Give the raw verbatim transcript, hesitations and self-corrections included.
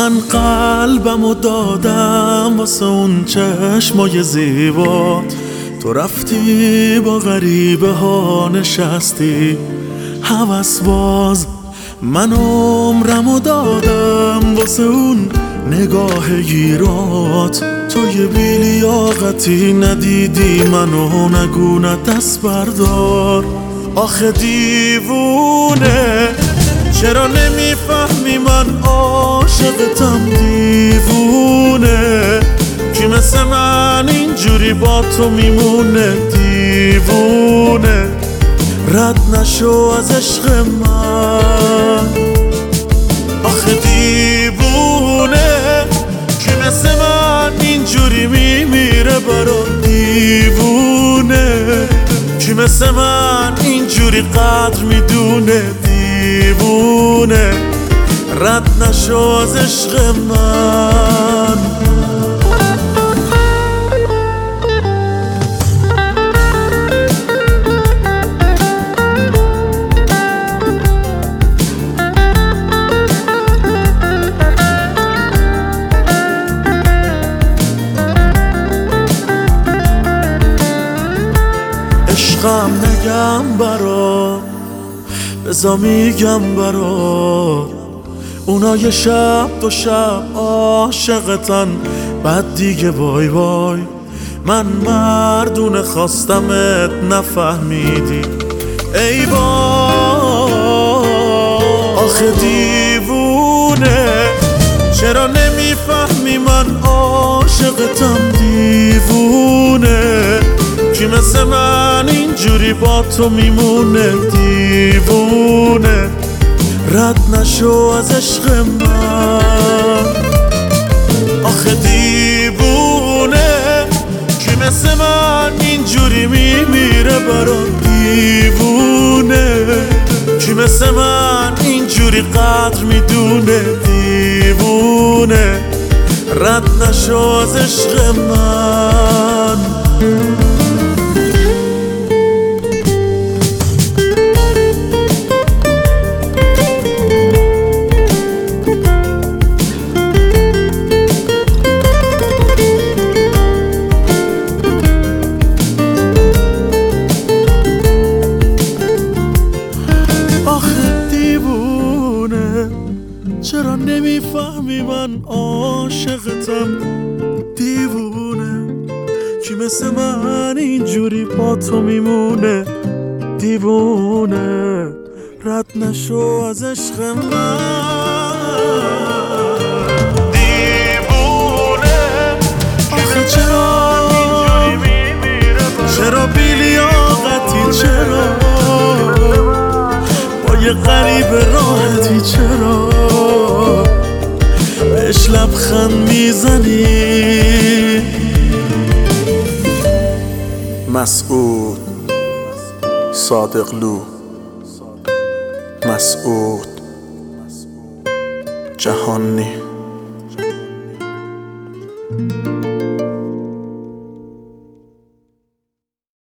من قلبمو دادم واسه اون چشمای زیبات، تو رفتی با غریبه ها نشستی هوس باز. من عمرمو دادم واسه اون نگاه گیرات، تو یه بیلیاقتی ندیدی منو، نگو نه دست بردار. آخه دیوونه چرا نمیفهمی من عاشقتم؟ دیوونه کی مثل من اینجوری با تو میمونه؟ دیوونه رد نشو از عشق من. آخه دیوونه کی مثل من اینجوری میمیره برات؟ دیوونه کی مثل من اینجوری قدر میدونه؟ دیوونه رد نشو از عشق من. عشقم نگم برات، بزا میگم برات، اونا یه شب دو شب عاشقتن بعد دیگه بای بای. من مردونه خواستمت نفهمیدی ای بای. آخه دیوونه چرا نمیفهمی من عاشقتم؟ دیوونه کی مثل من اینجوری با تو میمونه؟ دیوونه رد نشو از عشق من. آخه دیوونه کی مثل من اینجوری میمیره برات؟ دیوونه کی مثل من اینجوری قدر میدونه؟ دیوونه رد نشو از عشق من. چرا نمیفهمی من عاشقتم؟ دیوونه کی مثل من اینجوری با تو میمونه؟ دیوونه رد نشو از عشق من. دیوونه آخه چرا چرا بیلیاقتی؟ چرا با یه غریب راحتی؟ چرا بهش لبخند میزنی؟ مسعود صادقلو، مسعود جهانی.